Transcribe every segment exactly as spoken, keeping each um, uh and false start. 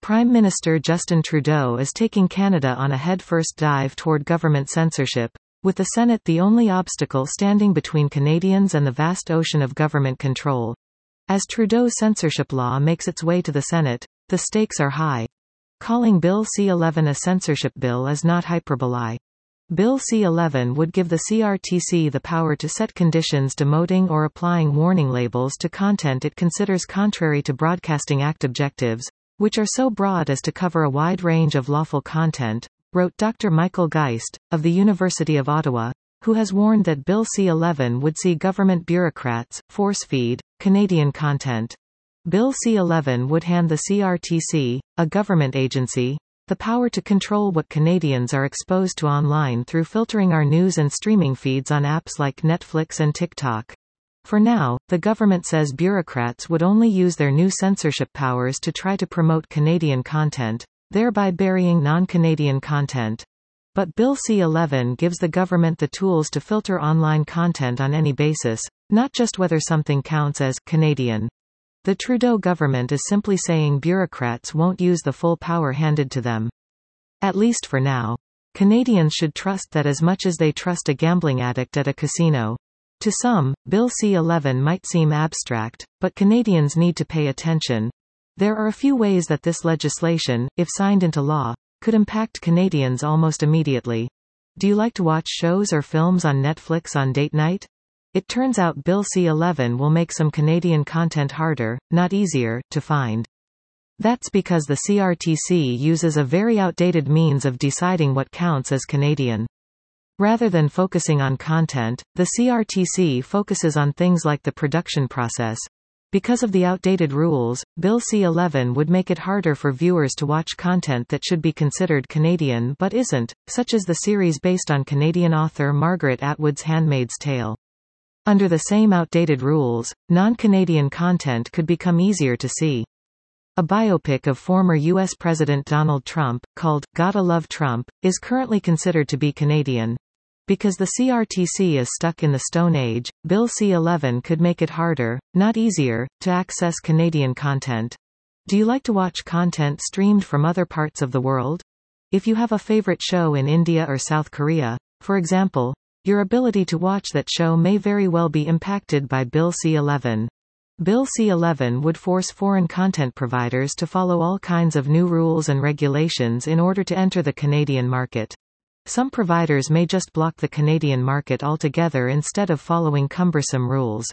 Prime Minister Justin Trudeau is taking Canada on a head-first dive toward government censorship, with the Senate the only obstacle standing between Canadians and the vast ocean of government control. As Trudeau's censorship law makes its way to the Senate, the stakes are high. Calling Bill C eleven a censorship bill is not hyperbole. Bill C eleven would give the C R T C the power to set conditions demoting or applying warning labels to content it considers contrary to Broadcasting Act objectives, which are so broad as to cover a wide range of lawful content, wrote Doctor Michael Geist, of the University of Ottawa, who has warned that Bill C eleven would see government bureaucrats force-feed Canadian content. Bill C eleven would hand the C R T C, a government agency, the power to control what Canadians are exposed to online through filtering our news and streaming feeds on apps like Netflix and TikTok. For now, the government says bureaucrats would only use their new censorship powers to try to promote Canadian content, thereby burying non-Canadian content. But Bill C eleven gives the government the tools to filter online content on any basis, not just whether something counts as Canadian. The Trudeau government is simply saying bureaucrats won't use the full power handed to them. At least for now. Canadians should trust that as much as they trust a gambling addict at a casino. To some, Bill C eleven might seem abstract, but Canadians need to pay attention. There are a few ways that this legislation, if signed into law, could impact Canadians almost immediately. Do you like to watch shows or films on Netflix on date night? It turns out Bill C eleven will make some Canadian content harder, not easier, to find. That's because the C R T C uses a very outdated means of deciding what counts as Canadian. Rather than focusing on content, the C R T C focuses on things like the production process. Because of the outdated rules, Bill C eleven would make it harder for viewers to watch content that should be considered Canadian but isn't, such as the series based on Canadian author Margaret Atwood's Handmaid's Tale. Under the same outdated rules, non-Canadian content could become easier to see. A biopic of former U S President Donald Trump, called Gotta Love Trump, is currently considered to be Canadian. Because the C R T C is stuck in the Stone Age, Bill C eleven could make it harder, not easier, to access Canadian content. Do you like to watch content streamed from other parts of the world? If you have a favorite show in India or South Korea, for example, your ability to watch that show may very well be impacted by Bill C eleven. Bill C eleven would force foreign content providers to follow all kinds of new rules and regulations in order to enter the Canadian market. Some providers may just block the Canadian market altogether instead of following cumbersome rules.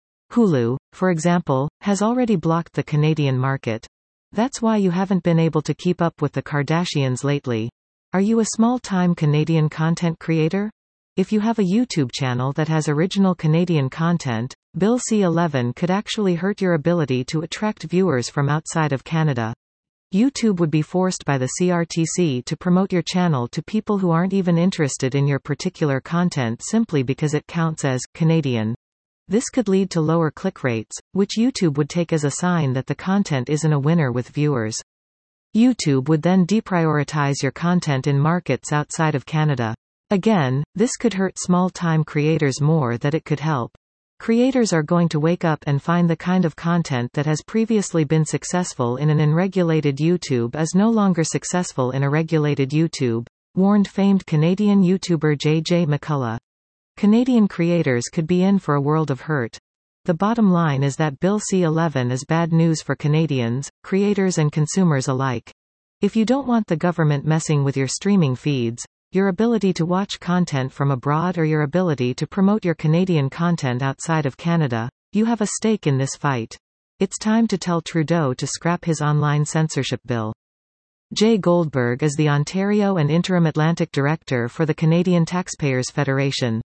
Hulu, for example, has already blocked the Canadian market. That's why you haven't been able to keep up with the Kardashians lately. Are you a small-time Canadian content creator? If you have a YouTube channel that has original Canadian content, Bill C eleven could actually hurt your ability to attract viewers from outside of Canada. YouTube would be forced by the C R T C to promote your channel to people who aren't even interested in your particular content simply because it counts as Canadian. This could lead to lower click rates, which YouTube would take as a sign that the content isn't a winner with viewers. YouTube would then deprioritize your content in markets outside of Canada. Again, this could hurt small-time creators more than it could help. Creators are going to wake up and find the kind of content that has previously been successful in an unregulated YouTube is no longer successful in a regulated YouTube, warned famed Canadian YouTuber J J McCullough. Canadian creators could be in for a world of hurt. The bottom line is that Bill C eleven is bad news for Canadians, creators and consumers alike. If you don't want the government messing with your streaming feeds, your ability to watch content from abroad or your ability to promote your Canadian content outside of Canada, you have a stake in this fight. It's time to tell Trudeau to scrap his online censorship bill. Jay Goldberg is the Ontario and Interim Atlantic Director for the Canadian Taxpayers Federation.